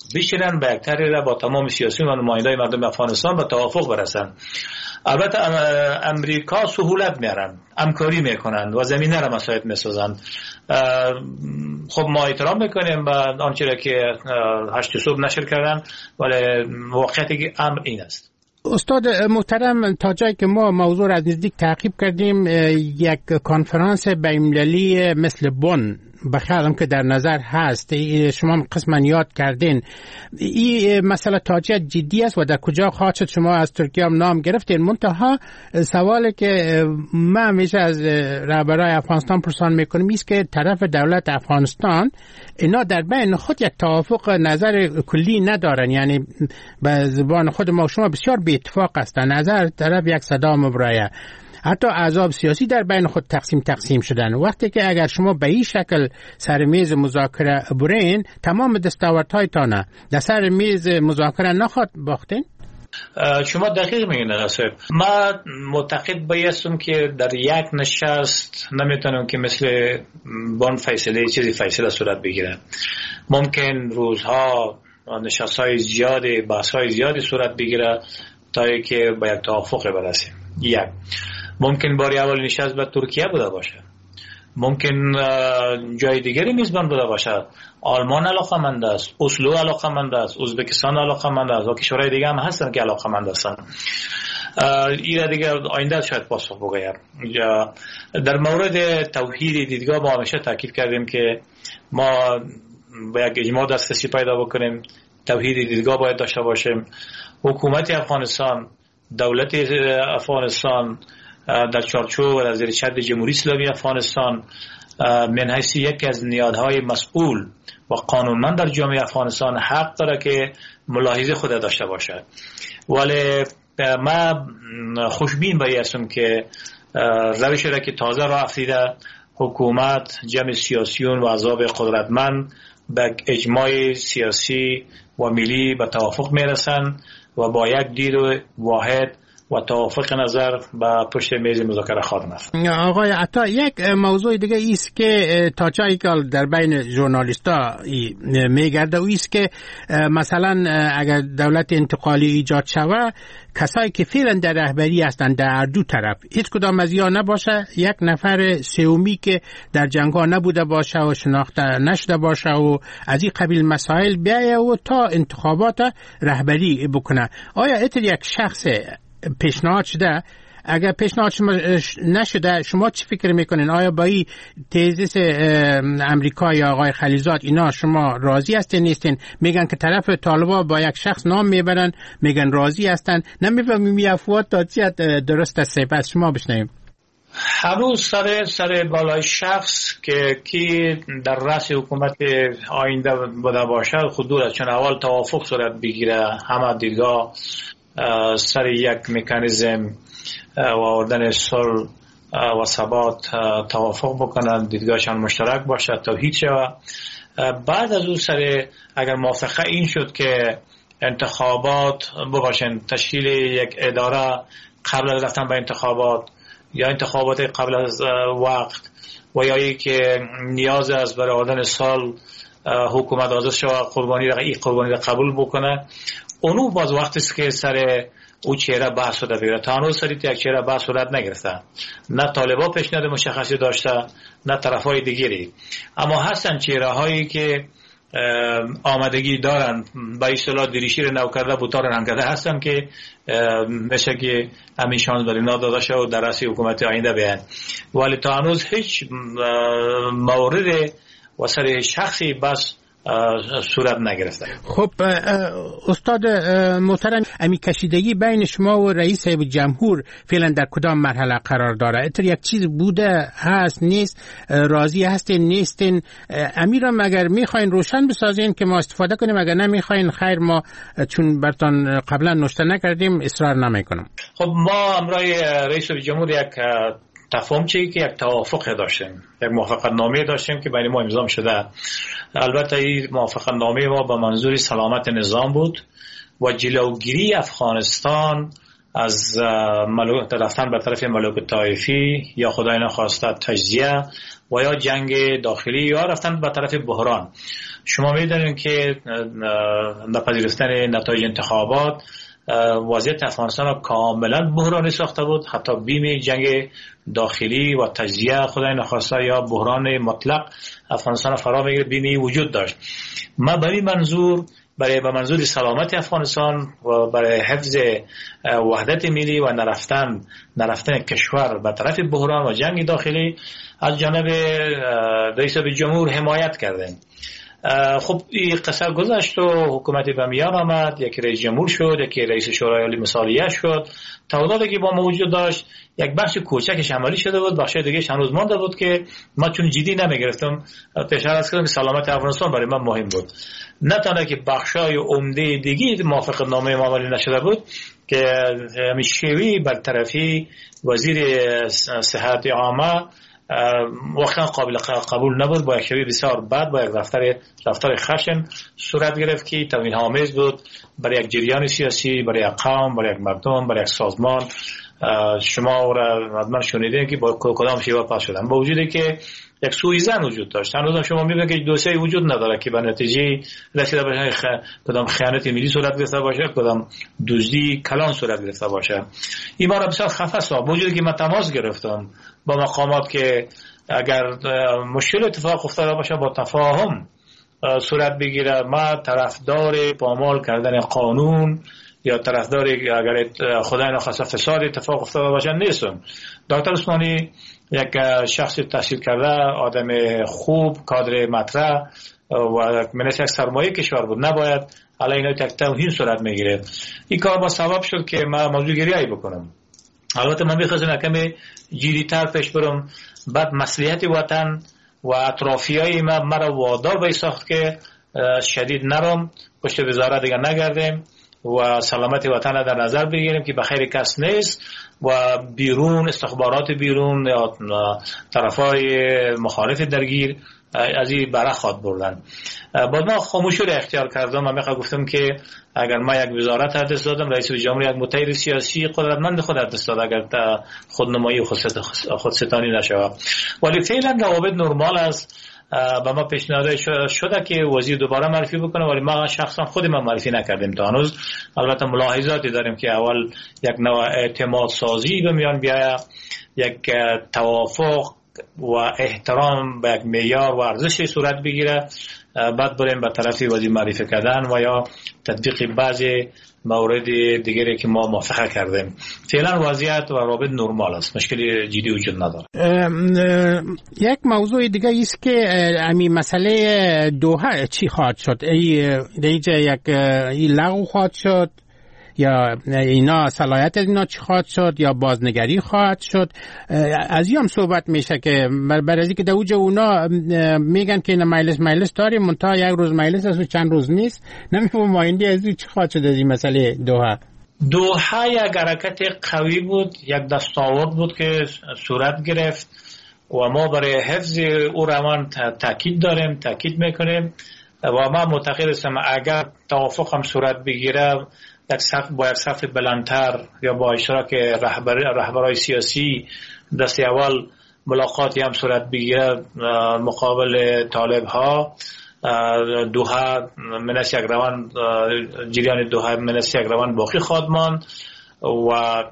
بشینن به یک طریق با تمام سیاسیون و نمایندای مردم افغانستان به توافق برسن. البته امریکا سهولت میارن، همکاری میکنن و زمینه را مساعد میسازن. خب ما احترام میکنیم به آنچه را که 8 صبح نشر کردن، ولی واقعیت امر این است. استاد محترم، تا جایی که ما موضوع را از نزدیک تعقیب کردیم، یک کنفرانس بین‌المللی مثل بن بخیالم که در نظر هست، شما قسما یاد کردین، این مسئله تاجیت جدی است و در کجا خواهد شد؟ شما از ترکیه هم نام گرفتین. منتها سوالی که من همیشه از رهبرای افغانستان پرسان میکنم است که طرف دولت افغانستان اینا در بین خود یک توافق نظر کلی ندارن، یعنی به زبان خود ما شما بسیار بی اتفاق هستن، نظر طرف یک صدا مبرایه، حتی احزاب سیاسی در بین خود تقسیم شدن. وقتی که اگر شما به این شکل سر میز مذاکره برین، تمام دستاوردهایتان در سر میز مذاکره نخواهد باختین؟ شما دقیق میگین ناصر. من معتقد بایستم که در یک نشست نمیتونم که مثل بان چیزی فیصله صورت بگیره. ممکن روزها نشست‌های زیادی، بحث‌های زیادی صورت بگیره تا که به یک توافق برسیم. یک ممکن باری اول نشست به ترکیه بوده باشه، ممکن جای دیگری میزبان بوده باشه. آلمان علاقمند است، اسلو علاقمند است، ازبکستان علاقمند است و کشورهای دیگه هم هستن که علاقمند هستن. این دیگه آینده شاید پاسخ بگویم. در مورد توحید دیدگاه ما همیشه تاکید کردیم که ما با یک اجماع دسترسی پیدا بکنیم، توحید دیدگاه باید داشته باشیم. حکومت افغانستان، دولت افغانستان در چارچوب و در زیر چتر جمهوری اسلامی افغانستان من حیث یکی از نهادهای مسئول و قانونمند در جامعه افغانستان حق داره که ملاحظه خود داشته باشه. ولی من خوشبین به هستم که روش را که تازه راه افتاده، حکومت، جمع سیاسیون و احزاب قدرتمند به اجماع سیاسی و ملی به توافق میرسن و با یک دید واحد و توافق نظر به پشت میز مذاکره خواهد رفت. آقای عطا، یک موضوع دیگه ایست که تا جایی که در بین ژورنالیستا میگرده، او ایست که مثلا اگر دولت انتقالی ایجاد شود، کسایی که فعلا در رهبری هستند در دو طرف هیچ کدام از یا نباشه، یک نفر سومی که در جنگ‌ها نبوده باشه و شناخته نشده باشه و از این قبیل مسائل بیایه و تا انتخابات رهبری بکنه. آیا اتر یک شخص پیشنهاد شده؟ اگر پیشنهاد نشده شما چی فکر میکنین؟ آیا با این تزیس امریکا یا آقای خلیزاد اینا شما راضی هستین نیستین؟ میگن که طرف طالبا با یک شخص نام میبرن، میگن راضی هستن. نمیفهمیم این افواد تا چیت درست است. پس شما بشنویم. هنوز سر بالای شخص که کی در رأس حکومت آینده بوده باشد خود دور است، چون اول توافق صورت بگیره، همه دیدگاه سر یک مکانیزم و آوردن صلح و ثبات توافق بکنن، دیدگاهشان مشترک باشه، توحید شود. بعد از اون سر اگر موافقه این شد که انتخابات بباشن، تشکیل یک اداره قبل از رفتن به انتخابات یا انتخابات قبل از وقت و یا ای که نیاز است برای آوردن صلح حکومت آزاد شود، قربانی را قبول بکنه، اونو باز وقتی است که سر او چهره بحث شده بگیره. تا هنوز سر یک چهره بحث صورت نگرفته، نه طالبا پیشنهاد مشخصی داشته نه طرفای دیگری، اما هستن چهره هایی که آمادگی دارن با اصطلاح دریشیر نو کرده بوتار هم کرده هستن که میشه که همین شانس برای اینا داده شد و در رأس حکومت آینده بیان. ولی تا هنوز هیچ مورد و سر شخصی بس صورت نگرفته. خب استاد محترم، امی کشیدگی بین شما و رئیس جمهور فعلا در کدام مرحله قرار داره؟ اتر یک چیز بوده هست نیست؟ راضی هستین نیستین؟ امیرم اگر میخواین روشن بسازین که ما استفاده کنیم، اگر نمیخواین خیر، ما چون برتان قبلا نوشته نکردیم اصرار نمیکنم. خب ما امرای رئیس جمهور یک تفاهم چیه که یک توافق داشتیم، یک موافقت نامه داشتیم که بین ما امضا شده. البته این موافقت نامه ما به منظور سلامت نظام بود و جلوگیری افغانستان از رفتن به طرف ملوک طایفی یا خدای نخواسته تجزیه و یا جنگ داخلی یا رفتن به طرف بحران. شما می‌دونید که نپذیرفتن نتایج انتخابات وضعیت افغانستان را کاملا بحرانی ساخته بود. حتی بیم جنگ داخلی و تجزیه خدای نخواسته یا بحران مطلق افغانستان را فرا میگیره، بیمی وجود داشت. ما برای به منظور سلامت افغانستان و برای حفظ وحدت ملی و نرفتن کشور به طرف بحران و جنگ داخلی از جانب رئیس جمهور حمایت کردیم. خب این قصه گذشت و حکومت به میان آمد، یکی رئیس جمهور شد، یکی رئیس شورای عالی مثالیه شد. تعهداتی که با ما وجود داشت یک بخش کوچکش عملی شده بود، بخش دیگه هنوز مانده بود که ما چون جدی نمیگرفتم. پیشنهاد کردم که سلامت افغانستان برای من مهم بود، نه تنها که بخشای عمده دیگه موافق نامه ما عملی نشده بود که همیشوی برطرفی وزیر صحت عامه واقعا قابل قبول نبود. با یک شوی بسیار بد، با یک رفتار خشن صورت گرفت که توهین‌آمیز بود برای یک جریان سیاسی، برای یک قوم، برای یک مردم، برای یک سازمان. شما را حتما شنیدین که با کدام شیوه پاس شدن، با وجودی که یک سوءظن وجود داشت. هنوز شما می‌بینید که دوسیه وجود نداره که به نتیجه رسیده باشه کدام خیانت ملی صورت گرفته باشه، کدام دزدی کلان صورت گرفته باشه. این ما را بسیار خفه ساخت. با وجودی که من تماس گرفتم با مقامات که اگر مشکل اتفاق افتاده باشه با تفاهم صورت بگیره. ما طرفدار پامال کردن قانون یا طرفدار اگر خدای نخواسته فساد اتفاق افتاده باشه نیستم. دکتر عثمانی یک شخص تحصیل کرده، آدم خوب، کادر مطرح و منش یک سرمایه کشور بود، نباید علیه یک توهین صورت میگیره. این کار با سبب شد که من موضوع گریه‌ای بکنم. البته من می‌خواستم کمی جدی‌تر پیش برم. بعد مصلحت وطن و اطرافیای مرا وادار به ساخت که شدید نرم، پشت وزارت دیگه نگردیم و سلامت وطن را در نظر بگیریم که بخیر کس نیست و بیرون استخبارات بیرون یا طرفای مخالف درگیر از این بره خواد بردن. بعد من خاموشی را اختیار کردم. من گفتم که اگر ما یک وزارت از دست دادم، رئیس جمهور یک متحد سیاسی قدرتمند خود از دست داد اگر خودنمایی و خودستانی نشود. ولی فعلا روابط نرمال است. با ما پیشنهاد شده که وزیر دوباره معرفی بکنه، ولی ما شخصا خود ما معرفی نکردیم تا هنوز. البته ملاحظاتی داریم که اول یک نوع اعتماد سازی به میان بیاید، یک توافق و احترام به یک معیار و ارزش صورت بگیره، بعد بریم به طرف وزیر معرفی کردن و یا تطبیق بعضی مورد دیگری که ما موافقه کردیم. فعلا وضعیت و روابط نرمال است، مشکلی جدی وجود نداره. یک موضوع دیگه است که امی مسئله دوحه چی خواهد شد؟ دیگه یک لغو خواهد شد یا اینا صلاحیت اینا چی خواهد شد یا بازنگری خواهد شد؟ از این هم صحبت میشه که برای که دوجه اونا میگن که اینا مجلس داریم منتها یک روز مجلس است و چند روز نیست. نمیفهم مایندی از این چی خواهد شد از این مسئله دوحه یک حرکت قوی بود، یک دستاورد بود که صورت گرفت و ما برای حفظ او روان تاکید میکنیم و ما معتقد هستم اگر توافق هم صورت بگیره با یک صف بلندتر یا با اشتراک رهبرای سیاسی دست اول ملاقاتی هم صورت بگیره مقابل طالب ها. دوحه منش یک روان، جریان دوحه منش یک روان باقی خواهد ماند و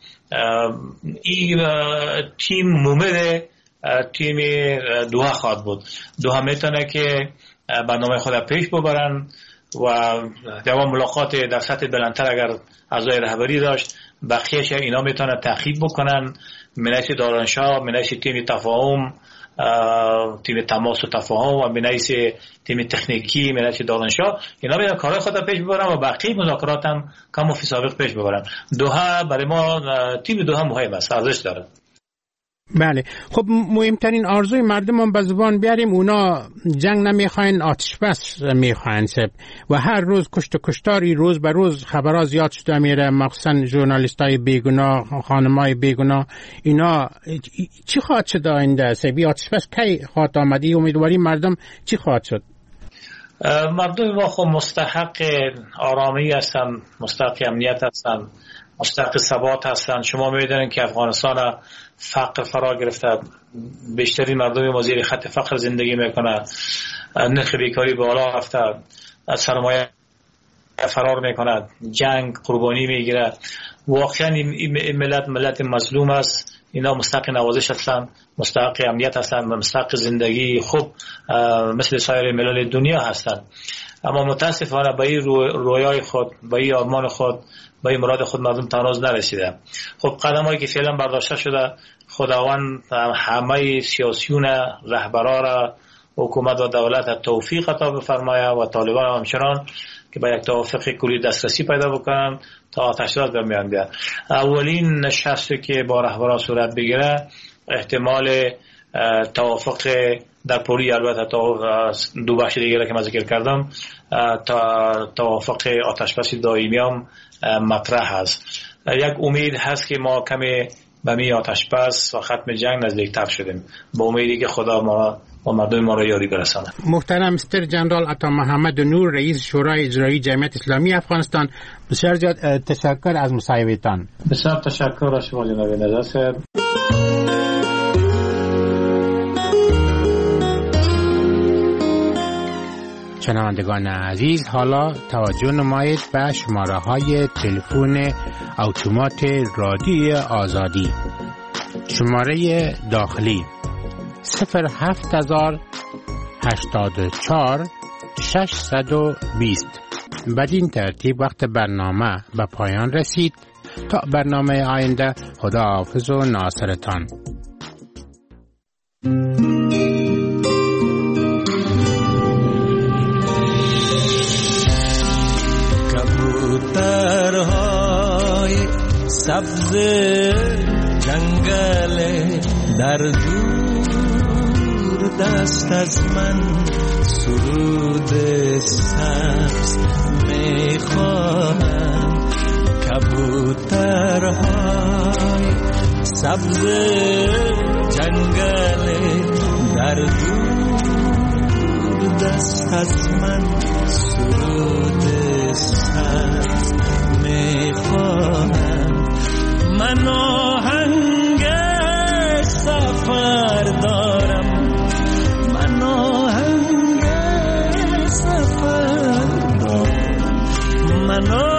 این تیم مومد تیم دوحه خواهد بود. دوحه میتونه که برنامه خود پیش ببرن و دوام ملاقات در سطح بلندتر اگر اعضای رهبری داشت بقیه‌اش اینا میتونن تعقیب بکنن. منش دارانشاه، منش تیم تفاهم، تیم تماس و تفاهم و منش تیم تکنیکی منش دارانشاه اینا میتونن کارهای خود پیش ببرن و بقیه مذاکرات هم کم و فی سابق پیش ببرن. دوحه برای ما تیم دوحه مهم است، ارزش داره. بله. خب مهمترین آرزوی مردم هم به زبان بیاریم، اونا جنگ نمیخواین، آتش بس میخواین و هر روز کشت و کشتاری روز به روز خبرها زیاد شده میره، مخصوصا ژورنالیستای بیگناه، خانمای بیگناه. اینا چی خواهد شد آینده؟ سبی آتش بس کی خواهد آمدی؟ امیدواری مردم چی خواهد شد؟ مردم ما خب مستحق آرامی هستن، مستحق امنیت هستن مستحق ثبات هستند. شما می‌دونید که افغانستان فقر فرا گرفته، بیشترین مردم ما زیر خط فقر زندگی میکنند، نرخ بیکاری بالا رفته، سرمایه فرار میکند، جنگ قربانی میگیره. واقعا این ملت مظلوم است. اینا مستحق نوازش هستند، مستحق امنیت هستند، مستحق زندگی خوب مثل سایر ملل دنیا هستند. اما متاسفانه به این رویای خود، به این آرمان خود، به این مراد خود مردم تناز نرسیده. خب قدمایی که فعلا برداشته شده، خداوند همه سیاسیون رهبران را، حکومت و دولت توفیق عطا بفرماید و طالبان همچنان که به یک توافق کلی دسترسی پیدا بکنن تا آتش‌بس در میان بیاد. اولین نشستی که با رهبران صورت بگیره احتمال توافق در پولی، البته تا دو بخش دیگه که من ذکر کردم، توافق آتش‌بس دائمی هم مطرح است. یک امید هست که ما کمی به می آتش‌بس و ختم جنگ نزدیکتر شدیم، با امیدی که خدا ما و مردم ما را یاری برساند. محترم مستر جنرال عطا محمد نور، رئیس شورای اجرایی جمعیت اسلامی افغانستان، بسیار زیاد تشکر از مصاحبه‌تان. بسیار تشکر از شما جناب نظر صاحب. شنوندگان عزیز، حالا توجه نمایید به شماره‌های تلفن اتومات رادیوی آزادی. شماره داخلی 07084 620. بدین ترتیب وقت برنامه به پایان رسید. تا برنامه آینده، خدا حافظ و ناصرتان. کبوترهای سبز جنگل در دور دست از من سرود سبز میخواهم. کبوترهای سبز جنگل در دور دست از من سرود سبز میخواهم. من آهنگ سفر دارم، من آهنگ سفر دارم، من